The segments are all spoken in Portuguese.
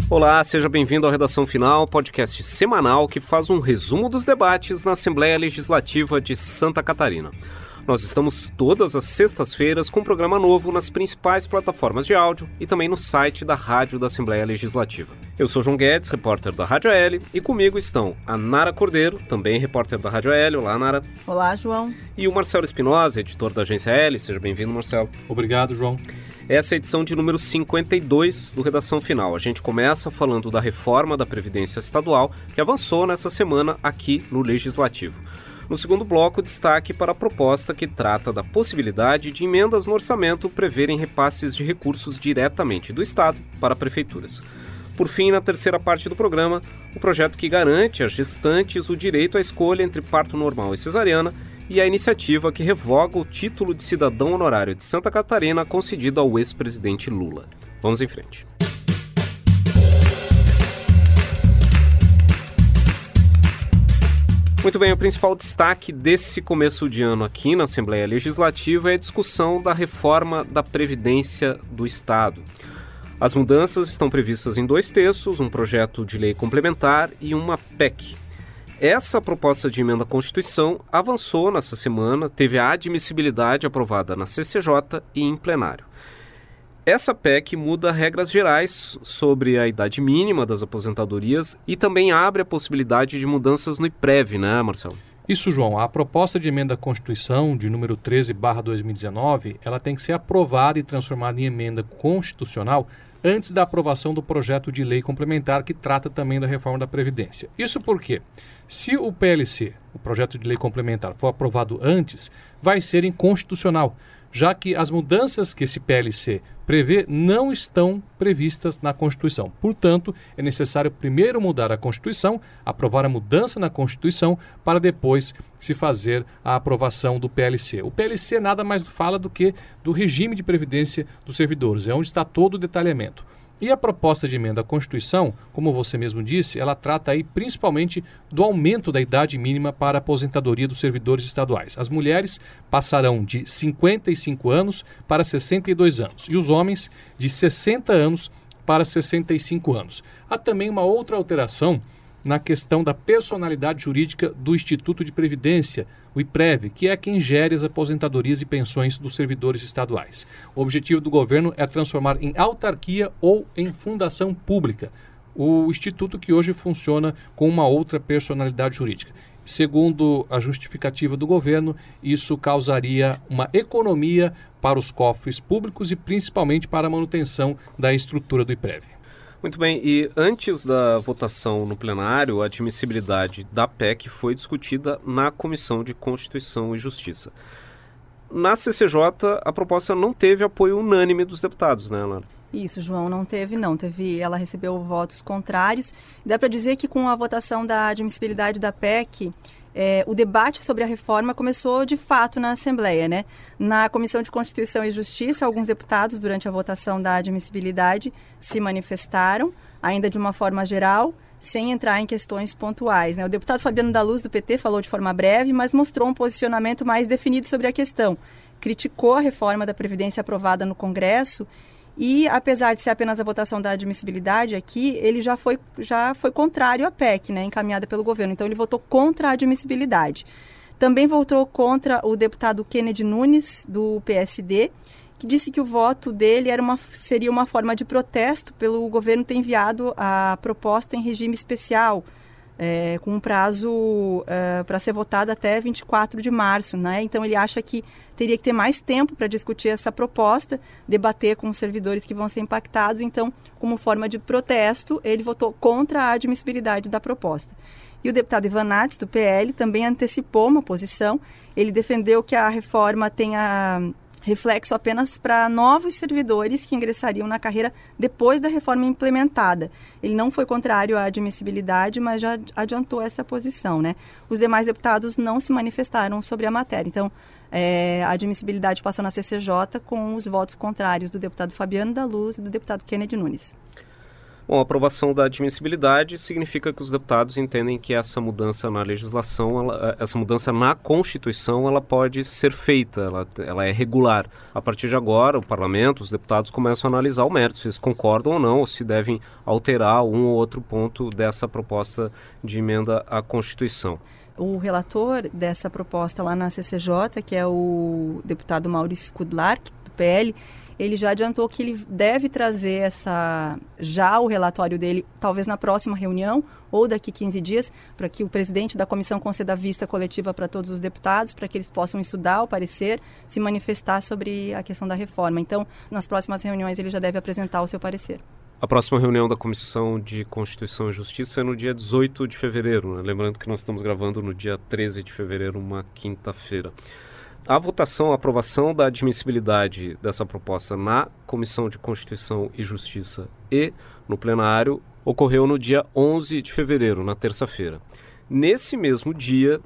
Olá, seja bem-vindo ao Redação Final, podcast semanal que faz um resumo dos debates na Assembleia Legislativa de Santa Catarina. Nós estamos todas as sextas-feiras com um programa novo nas principais plataformas de áudio e também no site da Rádio da Assembleia Legislativa. Eu sou João Guedes, repórter da Rádio AL, e comigo estão a Nara Cordeiro, também repórter da Rádio AL. Olá, Nara. Olá, João. E o Marcelo Espinosa, editor da Agência AL. Seja bem-vindo, Marcelo. Obrigado, João. Essa é a edição de número 52 do Redação Final. A gente começa falando da reforma da Previdência Estadual, que avançou nessa semana aqui no Legislativo. No segundo bloco, destaque para a proposta que trata da possibilidade de emendas no orçamento preverem repasses de recursos diretamente do Estado para prefeituras. Por fim, na terceira parte do programa, o projeto que garante às gestantes o direito à escolha entre parto normal e cesariana e a iniciativa que revoga o título de cidadão honorário de Santa Catarina concedido ao ex-presidente Lula. Vamos em frente. Muito bem, o principal destaque desse começo de ano aqui na Assembleia Legislativa é a discussão da reforma da Previdência do Estado. As mudanças estão previstas em 2 textos, um projeto de lei complementar e uma PEC. Essa proposta de emenda à Constituição avançou nessa semana, teve a admissibilidade aprovada na CCJ e em plenário. Essa PEC muda regras gerais sobre a idade mínima das aposentadorias e também abre a possibilidade de mudanças no IPREV, né, Marcelo? Isso, João. A proposta de emenda à Constituição, de número 13/2019, ela tem que ser aprovada e transformada em emenda constitucional antes da aprovação do projeto de lei complementar que trata também da reforma da Previdência. Isso porque, se o PLC, o projeto de lei complementar, for aprovado antes, vai ser inconstitucional, já que as mudanças que esse PLC prevê não estão previstas na Constituição. Portanto, é necessário primeiro mudar a Constituição, aprovar a mudança na Constituição, para depois se fazer a aprovação do PLC. O PLC nada mais fala do que do regime de previdência dos servidores, é onde está todo o detalhamento. E a proposta de emenda à Constituição, como você mesmo disse, ela trata aí principalmente do aumento da idade mínima para a aposentadoria dos servidores estaduais. As mulheres passarão de 55 anos para 62 anos e os homens de 60 anos para 65 anos. Há também uma outra alteração na questão da personalidade jurídica do Instituto de Previdência, o IPREV, que é quem gere as aposentadorias e pensões dos servidores estaduais. O objetivo do governo é transformar em autarquia ou em fundação pública o instituto que hoje funciona com uma outra personalidade jurídica. Segundo a justificativa do governo, isso causaria uma economia para os cofres públicos e principalmente para a manutenção da estrutura do IPREV. Muito bem, e antes da votação no plenário, a admissibilidade da PEC foi discutida na Comissão de Constituição e Justiça. Na CCJ, a proposta não teve apoio unânime dos deputados, né, Lara? Isso, João, não teve. Ela recebeu votos contrários. Dá para dizer que com a votação da admissibilidade da PEC, o debate sobre a reforma começou de fato na Assembleia, né? Na Comissão de Constituição e Justiça, alguns deputados, durante a votação da admissibilidade, se manifestaram, ainda de uma forma geral, sem entrar em questões pontuais, né? O deputado Fabiano da Luz, do PT, falou de forma breve, mas mostrou um posicionamento mais definido sobre a questão. Criticou a reforma da Previdência aprovada no Congresso e, apesar de ser apenas a votação da admissibilidade aqui, ele já foi contrário à PEC, né, encaminhada pelo governo. Então, ele votou contra a admissibilidade. Também votou contra o deputado Kennedy Nunes, do PSD, que disse que o voto dele seria uma forma de protesto pelo governo ter enviado a proposta em regime especial, com um prazo para ser votada até 24 de março. Né? Então, ele acha que teria que ter mais tempo para discutir essa proposta, debater com os servidores que vão ser impactados. Então, como forma de protesto, ele votou contra a admissibilidade da proposta. E o deputado Ivan Nats, do PL, também antecipou uma posição. Ele defendeu que a reforma tenha reflexo apenas para novos servidores que ingressariam na carreira depois da reforma implementada. Ele não foi contrário à admissibilidade, mas já adiantou essa posição, né? Os demais deputados não se manifestaram sobre a matéria. Então, a admissibilidade passou na CCJ com os votos contrários do deputado Fabiano da Luz e do deputado Kennedy Nunes. Bom, a aprovação da admissibilidade significa que os deputados entendem que essa mudança na legislação, essa mudança na Constituição, ela pode ser feita, ela é regular. A partir de agora, o Parlamento, os deputados começam a analisar o mérito, se eles concordam ou não, ou se devem alterar um ou outro ponto dessa proposta de emenda à Constituição. O relator dessa proposta lá na CCJ, que é o deputado Maurício Kudlar, do PL, ele já adiantou que ele deve trazer o relatório dele, talvez na próxima reunião ou daqui 15 dias, para que o presidente da comissão conceda vista coletiva para todos os deputados, para que eles possam estudar o parecer, se manifestar sobre a questão da reforma. Então, nas próximas reuniões, ele já deve apresentar o seu parecer. A próxima reunião da Comissão de Constituição e Justiça é no dia 18 de fevereiro, né? Lembrando que nós estamos gravando no dia 13 de fevereiro, uma quinta-feira. A votação, a aprovação da admissibilidade dessa proposta na Comissão de Constituição e Justiça e no plenário ocorreu no dia 11 de fevereiro, na terça-feira. Nesse mesmo dia,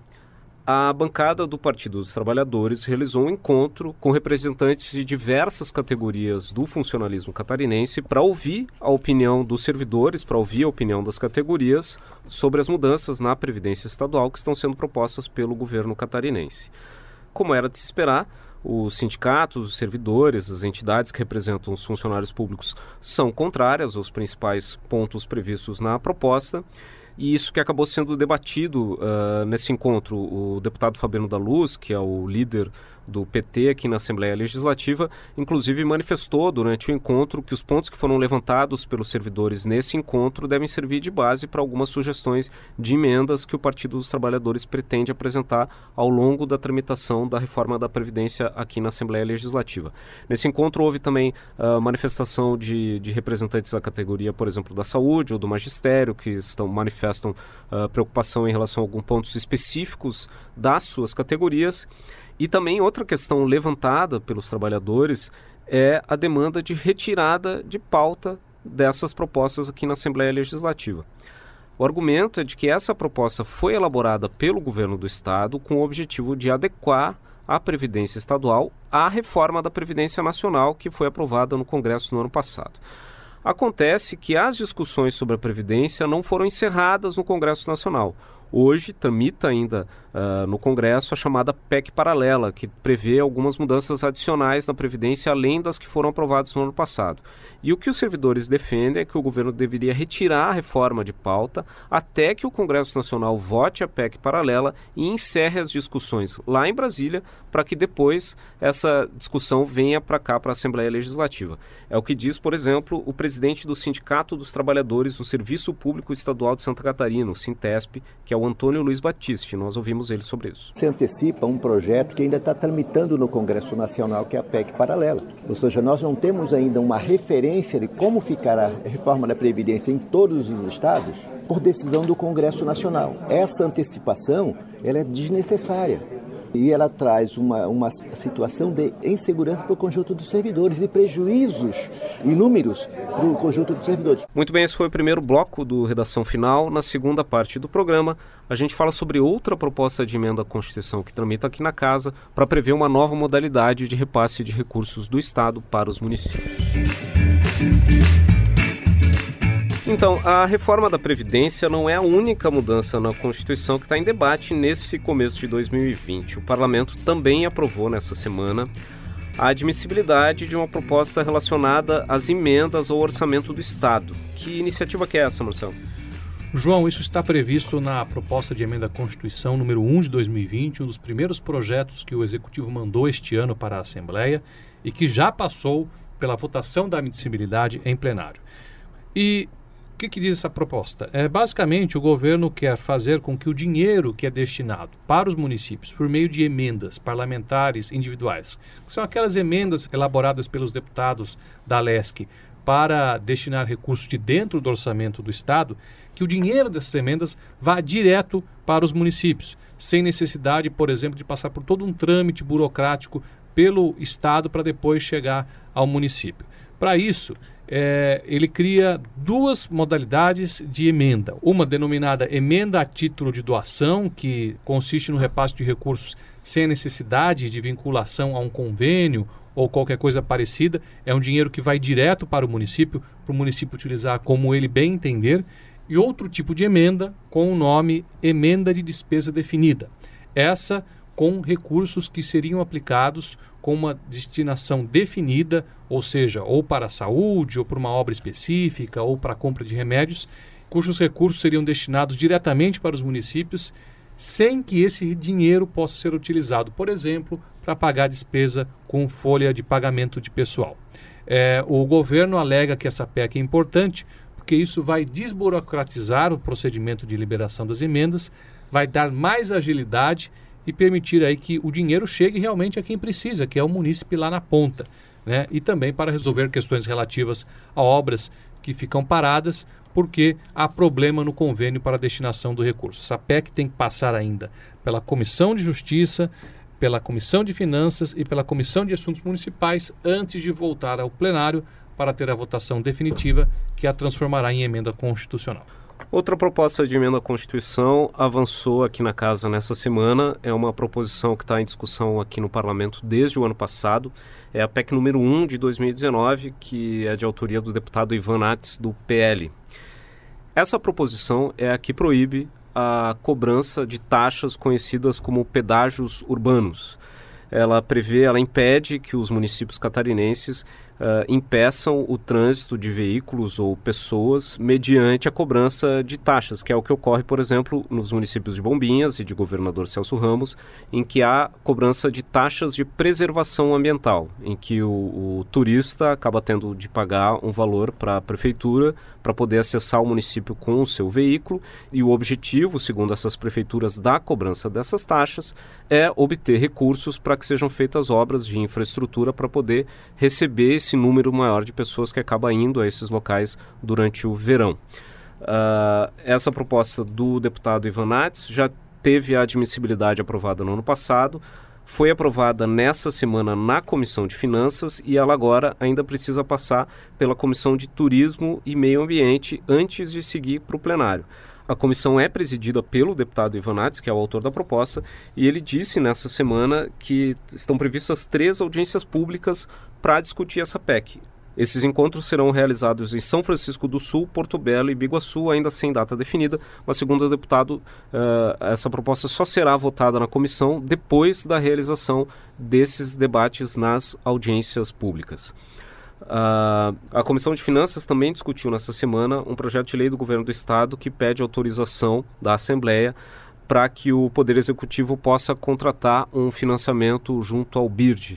a bancada do Partido dos Trabalhadores realizou um encontro com representantes de diversas categorias do funcionalismo catarinense para ouvir a opinião dos servidores, para ouvir a opinião das categorias sobre as mudanças na Previdência Estadual que estão sendo propostas pelo governo catarinense. Como era de se esperar, os sindicatos, os servidores, as entidades que representam os funcionários públicos são contrárias aos principais pontos previstos na proposta. E isso que acabou sendo debatido nesse encontro. O deputado Fabiano da Luz, que é o líder do PT aqui na Assembleia Legislativa, inclusive manifestou durante o encontro que os pontos que foram levantados pelos servidores nesse encontro devem servir de base para algumas sugestões de emendas que o Partido dos Trabalhadores pretende apresentar ao longo da tramitação da reforma da Previdência aqui na Assembleia Legislativa. Nesse encontro houve também manifestação de representantes da categoria, por exemplo, da saúde ou do magistério, que manifestam preocupação em relação a alguns pontos específicos das suas categorias. E também outra questão levantada pelos trabalhadores é a demanda de retirada de pauta dessas propostas aqui na Assembleia Legislativa. O argumento é de que essa proposta foi elaborada pelo governo do Estado com o objetivo de adequar a Previdência Estadual à reforma da Previdência Nacional que foi aprovada no Congresso no ano passado. Acontece que as discussões sobre a Previdência não foram encerradas no Congresso Nacional. Hoje tramita ainda no Congresso a chamada PEC paralela, que prevê algumas mudanças adicionais na Previdência, além das que foram aprovadas no ano passado. E o que os servidores defendem é que o governo deveria retirar a reforma de pauta até que o Congresso Nacional vote a PEC paralela e encerre as discussões lá em Brasília, para que depois essa discussão venha para cá, para a Assembleia Legislativa. É o que diz, por exemplo, o presidente do Sindicato dos Trabalhadores do Serviço Público Estadual de Santa Catarina, o Sintesp, que é o Antônio Luiz Batiste. Nós ouvimos ele sobre isso. Se antecipa um projeto que ainda está tramitando no Congresso Nacional, que é a PEC paralela. Ou seja, nós não temos ainda uma referência de como ficará a reforma da Previdência em todos os estados por decisão do Congresso Nacional. Essa antecipação ela é desnecessária. E ela traz uma situação de insegurança para o conjunto dos servidores e prejuízos inúmeros para o conjunto dos servidores. Muito bem, esse foi o primeiro bloco do Redação Final. Na segunda parte do programa, a gente fala sobre outra proposta de emenda à Constituição que tramita aqui na Casa para prever uma nova modalidade de repasse de recursos do Estado para os municípios. Então, a reforma da Previdência não é a única mudança na Constituição que está em debate nesse começo de 2020. O Parlamento também aprovou nessa semana a admissibilidade de uma proposta relacionada às emendas ao orçamento do Estado. Que iniciativa que é essa, Marcelo? João, isso está previsto na proposta de emenda à Constituição número 1 de 2020, um dos primeiros projetos que o Executivo mandou este ano para a Assembleia e que já passou pela votação da admissibilidade em plenário. E o que diz essa proposta? Basicamente, o governo quer fazer com que o dinheiro que é destinado para os municípios por meio de emendas parlamentares individuais, que são aquelas emendas elaboradas pelos deputados da LESC para destinar recursos de dentro do orçamento do Estado, que o dinheiro dessas emendas vá direto para os municípios, sem necessidade, por exemplo, de passar por todo um trâmite burocrático pelo Estado para depois chegar ao município. Para isso, ele cria duas modalidades de emenda. Uma denominada emenda a título de doação, que consiste no repasse de recursos sem a necessidade de vinculação a um convênio ou qualquer coisa parecida. É um dinheiro que vai direto para o município utilizar como ele bem entender. E outro tipo de emenda com o nome Emenda de Despesa Definida. Essa com recursos que seriam aplicados com uma destinação definida, ou seja, ou para a saúde, ou para uma obra específica, ou para a compra de remédios, cujos recursos seriam destinados diretamente para os municípios, sem que esse dinheiro possa ser utilizado, por exemplo, para pagar despesa com folha de pagamento de pessoal. O governo alega que essa PEC é importante, porque isso vai desburocratizar o procedimento de liberação das emendas, vai dar mais agilidade e permitir aí que o dinheiro chegue realmente a quem precisa, que é o munícipe lá na ponta, né? E também para resolver questões relativas a obras que ficam paradas porque há problema no convênio para a destinação do recurso. Essa PEC tem que passar ainda pela Comissão de Justiça, pela Comissão de Finanças e pela Comissão de Assuntos Municipais antes de voltar ao plenário para ter a votação definitiva que a transformará em emenda constitucional. Outra proposta de emenda à Constituição avançou aqui na casa nessa semana. É uma proposição que está em discussão aqui no Parlamento desde o ano passado. É a PEC número 1 de 2019, que é de autoria do deputado Ivan Nats, do PL. Essa proposição é a que proíbe a cobrança de taxas conhecidas como pedágios urbanos. Ela impede que os municípios catarinenses impeçam o trânsito de veículos ou pessoas mediante a cobrança de taxas, que é o que ocorre, por exemplo, nos municípios de Bombinhas e de Governador Celso Ramos, em que há cobrança de taxas de preservação ambiental, em que o turista acaba tendo de pagar um valor para a prefeitura para poder acessar o município com o seu veículo, e o objetivo, segundo essas prefeituras, da cobrança dessas taxas é obter recursos para que sejam feitas obras de infraestrutura para poder receber esse número maior de pessoas que acaba indo a esses locais durante o verão. Essa proposta do deputado Ivan Nats já teve a admissibilidade aprovada no ano passado, foi aprovada nessa semana na Comissão de Finanças e ela agora ainda precisa passar pela Comissão de Turismo e Meio Ambiente antes de seguir para o plenário. A comissão é presidida pelo deputado Ivan Nats, que é o autor da proposta, e ele disse nessa semana que estão previstas 3 audiências públicas para discutir essa PEC. Esses encontros serão realizados em São Francisco do Sul, Porto Belo e Biguaçu, ainda sem data definida, mas segundo o deputado, essa proposta só será votada na comissão depois da realização desses debates nas audiências públicas. A Comissão de Finanças também discutiu nessa semana um projeto de lei do Governo do Estado que pede autorização da Assembleia para que o Poder Executivo possa contratar um financiamento junto ao BIRD.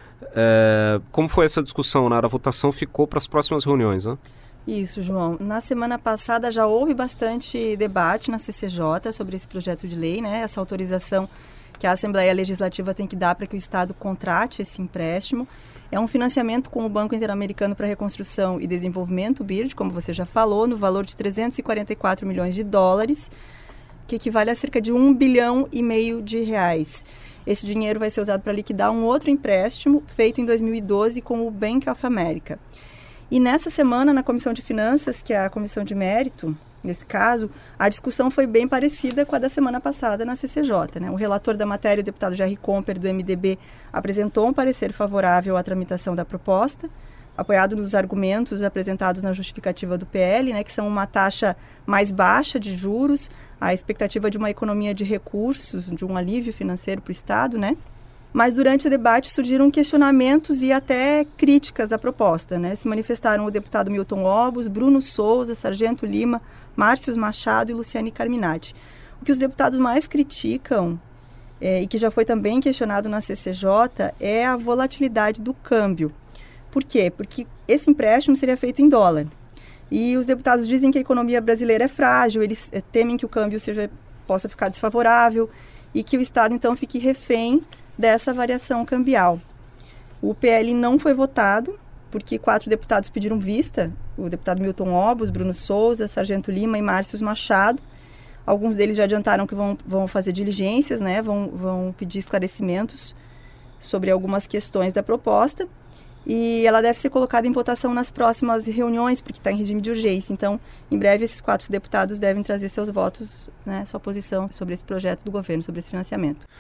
Como foi essa discussão, Nara? A votação ficou para as próximas reuniões, né? Isso, João. Na semana passada já houve bastante debate na CCJ sobre esse projeto de lei, né? Essa autorização que a Assembleia Legislativa tem que dar para que o Estado contrate esse empréstimo. É um financiamento com o Banco Interamericano para Reconstrução e Desenvolvimento, o BIRD, como você já falou, no valor de 344 milhões de dólares, que equivale a cerca de 1,5 bilhão de reais. Esse dinheiro vai ser usado para liquidar um outro empréstimo feito em 2012 com o Bank of America. E nessa semana, na Comissão de Finanças, que é a comissão de mérito, nesse caso, a discussão foi bem parecida com a da semana passada na CCJ, né? O relator da matéria, o deputado Jerry Comper, do MDB, apresentou um parecer favorável à tramitação da proposta, apoiado nos argumentos apresentados na justificativa do PL, né, que são uma taxa mais baixa de juros, a expectativa de uma economia de recursos, de um alívio financeiro para o Estado, né? Mas durante o debate surgiram questionamentos e até críticas à proposta, né? Se manifestaram o deputado Milton Obos, Bruno Souza, Sargento Lima, Márcios Machado e Luciane Carminati. O que os deputados mais criticam, e que já foi também questionado na CCJ, é a volatilidade do câmbio. Por quê? Porque esse empréstimo seria feito em dólar. E os deputados dizem que a economia brasileira é frágil, eles temem que o câmbio possa ficar desfavorável e que o Estado, então, fique refém dessa variação cambial. O PL não foi votado, porque 4 deputados pediram vista, o deputado Milton Obos, Bruno Souza, Sargento Lima e Márcios Machado. Alguns deles já adiantaram que vão fazer diligências, né? Vão pedir esclarecimentos sobre algumas questões da proposta. E ela deve ser colocada em votação nas próximas reuniões, porque está em regime de urgência. Então, em breve, esses 4 deputados devem trazer seus votos, né, sua posição sobre esse projeto do governo, sobre esse financiamento.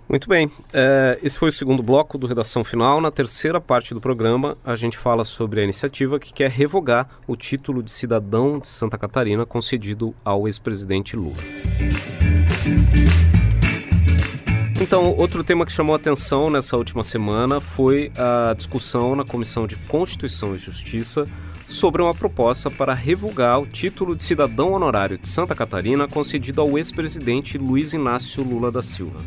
Muito bem, esse foi o segundo bloco do Redação Final. Na terceira parte do programa, a gente fala sobre a iniciativa que quer revogar o título de cidadão de Santa Catarina concedido ao ex-presidente Lula. Então, outro tema que chamou a atenção nessa última semana foi a discussão na Comissão de Constituição e Justiça sobre uma proposta para revogar o título de cidadão honorário de Santa Catarina concedido ao ex-presidente Luiz Inácio Lula da Silva.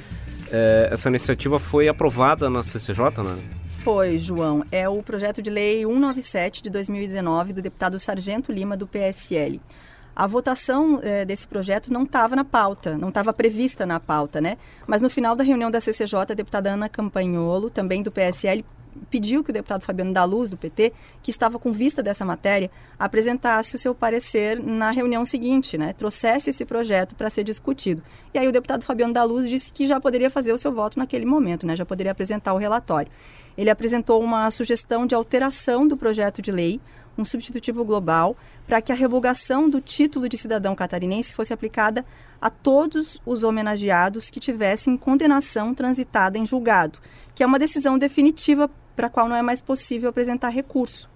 Essa iniciativa foi aprovada na CCJ, né? Foi, João. É o projeto de lei 197 de 2019 do deputado Sargento Lima, do PSL. A votação desse projeto não estava na pauta, não estava prevista na pauta, né? Mas no final da reunião da CCJ, a deputada Ana Campagnolo, também do PSL, pediu que o deputado Fabiano Daluz, do PT, que estava com vista dessa matéria, apresentasse o seu parecer na reunião seguinte, né? Trouxesse esse projeto para ser discutido. E aí o deputado Fabiano Daluz disse que já poderia fazer o seu voto naquele momento, né? Já poderia apresentar o relatório. Ele apresentou uma sugestão de alteração do projeto de lei, um substitutivo global, para que a revogação do título de cidadão catarinense fosse aplicada a todos os homenageados que tivessem condenação transitada em julgado, que é uma decisão definitiva para a qual não é mais possível apresentar recurso.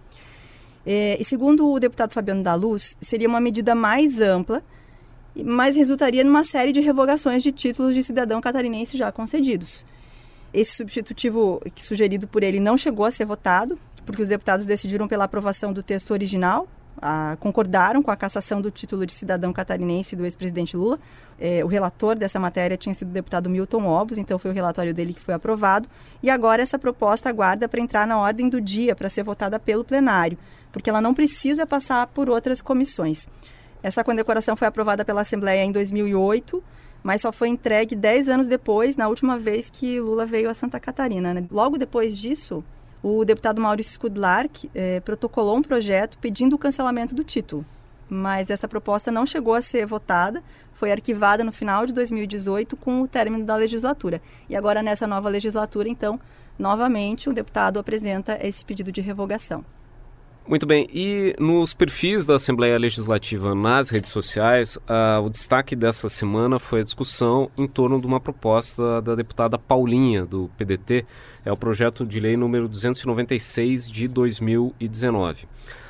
E segundo o deputado Fabiano Daluz, seria uma medida mais ampla, mas resultaria numa série de revogações de títulos de cidadão catarinense já concedidos. Esse substitutivo sugerido por ele não chegou a ser votado, porque os deputados decidiram pela aprovação do texto original, concordaram com a cassação do título de cidadão catarinense do ex-presidente Lula. O relator dessa matéria tinha sido o deputado Milton Obos, então foi o relatório dele que foi aprovado. E agora essa proposta aguarda para entrar na ordem do dia, para ser votada pelo plenário, porque ela não precisa passar por outras comissões. Essa condecoração foi aprovada pela Assembleia em 2008, mas só foi entregue 10 anos depois, na última vez que Lula veio a Santa Catarina, né? Logo depois disso, o deputado Maurício Skudlar protocolou um projeto pedindo o cancelamento do título. Mas essa proposta não chegou a ser votada, foi arquivada no final de 2018 com o término da legislatura. E agora, nessa nova legislatura, então, novamente, o deputado apresenta esse pedido de revogação. Muito bem, e nos perfis da Assembleia Legislativa nas redes sociais, o destaque dessa semana foi a discussão em torno de uma proposta da deputada Paulinha, do PDT, é o projeto de lei número 296 de 2019.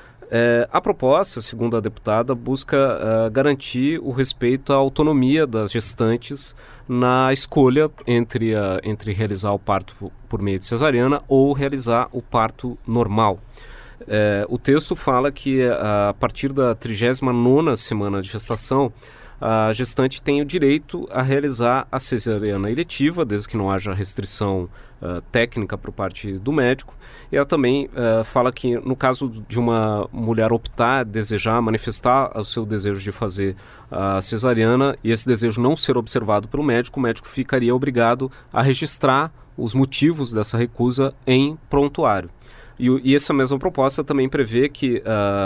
A proposta, segundo a deputada, busca garantir o respeito à autonomia das gestantes na escolha entre realizar o parto por meio de cesariana ou realizar o parto normal. O texto fala que a partir da 39ª semana de gestação, a gestante tem o direito a realizar a cesariana eletiva, desde que não haja restrição técnica por parte do médico. E ela também fala que no caso de uma mulher optar, desejar, manifestar o seu desejo de fazer a cesariana e esse desejo não ser observado pelo médico, o médico ficaria obrigado a registrar os motivos dessa recusa em prontuário. E essa mesma proposta também prevê que,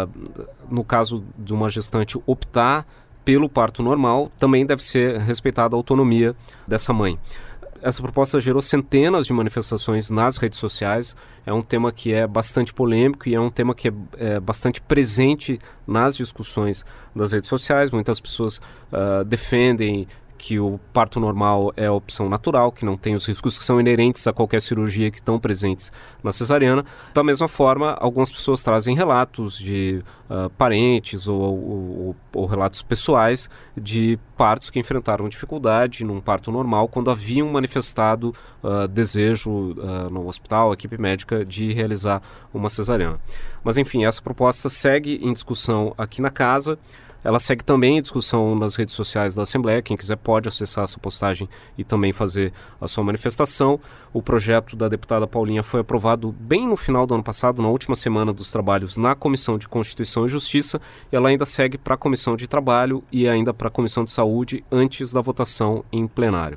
no caso de uma gestante optar pelo parto normal, também deve ser respeitada a autonomia dessa mãe. Essa proposta gerou centenas de manifestações nas redes sociais, é um tema que é bastante polêmico e é um tema que é bastante presente nas discussões das redes sociais. Muitas pessoas defendem que o parto normal é a opção natural, que não tem os riscos que são inerentes a qualquer cirurgia que estão presentes na cesariana. Da mesma forma, algumas pessoas trazem relatos de parentes ou relatos pessoais de partos que enfrentaram dificuldade num parto normal quando haviam manifestado desejo no hospital, a equipe médica, de realizar uma cesariana. Mas enfim, essa proposta segue em discussão aqui na casa. Ela segue também em discussão nas redes sociais da Assembleia. Quem quiser pode acessar essa postagem e também fazer a sua manifestação. O projeto da deputada Paulinha foi aprovado bem no final do ano passado, na última semana dos trabalhos na Comissão de Constituição e Justiça. E ela ainda segue para a Comissão de Trabalho e ainda para a Comissão de Saúde antes da votação em plenário.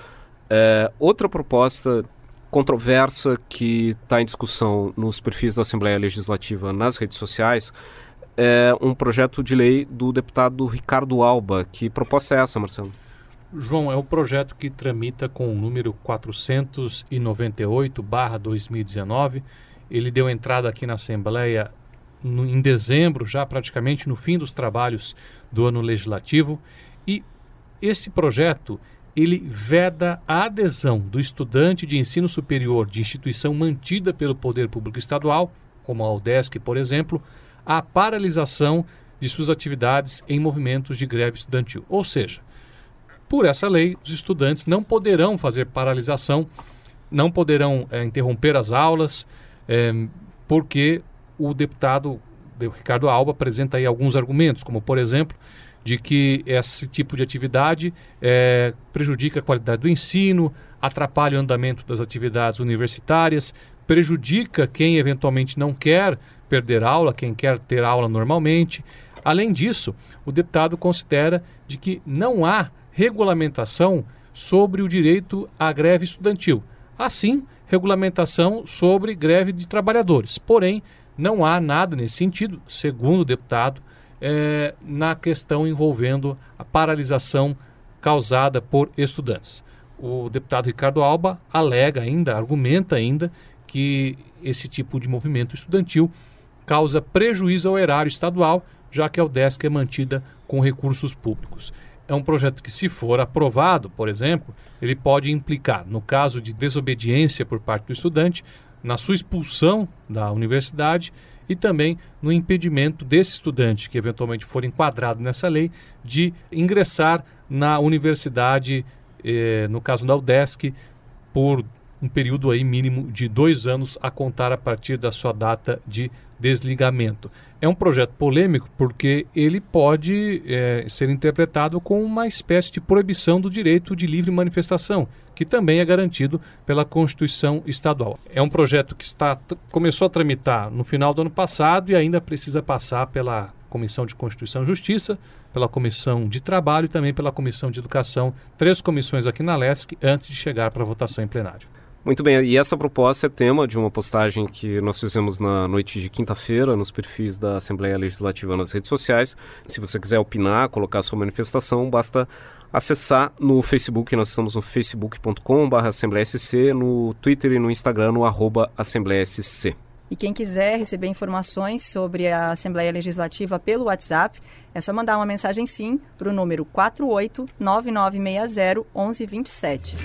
Outra proposta controversa que está em discussão nos perfis da Assembleia Legislativa nas redes sociais é um projeto de lei do deputado Ricardo Alba. Que proposta é essa, Marcelo? João, é um projeto que tramita com o número 498/2019. Ele deu entrada aqui na Assembleia em dezembro, já praticamente no fim dos trabalhos do ano legislativo. E esse projeto ele veda a adesão do estudante de ensino superior de instituição mantida pelo Poder Público Estadual, como a UDESC, por exemplo, à paralisação de suas atividades em movimentos de greve estudantil. Ou seja, por essa lei, os estudantes não poderão fazer paralisação, não poderão interromper as aulas, porque o deputado Ricardo Alba apresenta aí alguns argumentos, como, por exemplo, de que esse tipo de atividade prejudica a qualidade do ensino, atrapalha o andamento das atividades universitárias, prejudica quem eventualmente não quer perder aula, quem quer ter aula normalmente. Além disso, o deputado considera de que não há regulamentação sobre o direito à greve estudantil. Assim, regulamentação sobre greve de trabalhadores. Porém, não há nada nesse sentido, segundo o deputado, na questão envolvendo a paralisação causada por estudantes. O deputado Ricardo Alba argumenta ainda que esse tipo de movimento estudantil causa prejuízo ao erário estadual, já que a UDESC é mantida com recursos públicos. É um projeto que, se for aprovado, por exemplo, ele pode implicar, no caso de desobediência por parte do estudante, na sua expulsão da universidade e também no impedimento desse estudante, que eventualmente for enquadrado nessa lei, de ingressar na universidade, no caso da UDESC, por um período aí mínimo de 2 anos a contar a partir da sua data de desligamento. É um projeto polêmico porque ele pode ser interpretado como uma espécie de proibição do direito de livre manifestação, que também é garantido pela Constituição Estadual. É um projeto que começou a tramitar no final do ano passado e ainda precisa passar pela Comissão de Constituição e Justiça, pela Comissão de Trabalho e também pela Comissão de Educação, 3 comissões aqui na LESC, antes de chegar para votação em plenário. Muito bem, e essa proposta é tema de uma postagem que nós fizemos na noite de quinta-feira nos perfis da Assembleia Legislativa nas redes sociais. Se você quiser opinar, colocar sua manifestação, basta acessar no Facebook. Nós estamos no facebook.com/AssembleiaSC, no Twitter e no Instagram no @AssembleiaSC. E quem quiser receber informações sobre a Assembleia Legislativa pelo WhatsApp, é só mandar uma mensagem sim para o número 4899601127.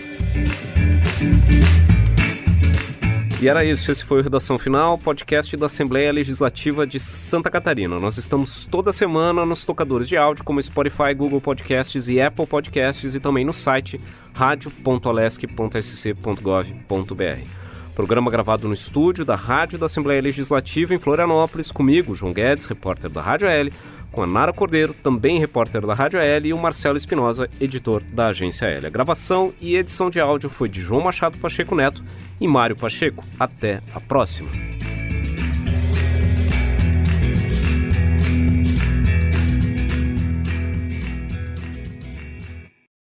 E era isso, esse foi o Redação Final, podcast da Assembleia Legislativa de Santa Catarina. Nós estamos toda semana nos tocadores de áudio como Spotify, Google Podcasts e Apple Podcasts e também no site radio.alesc.sc.gov.br. Programa gravado no estúdio da Rádio da Assembleia Legislativa em Florianópolis, comigo, João Guedes, repórter da Rádio AL, com a Nara Cordeiro, também repórter da Rádio AL, e o Marcelo Espinosa, editor da Agência AL. A gravação e edição de áudio foi de João Machado Pacheco Neto e Mário Pacheco. Até a próxima.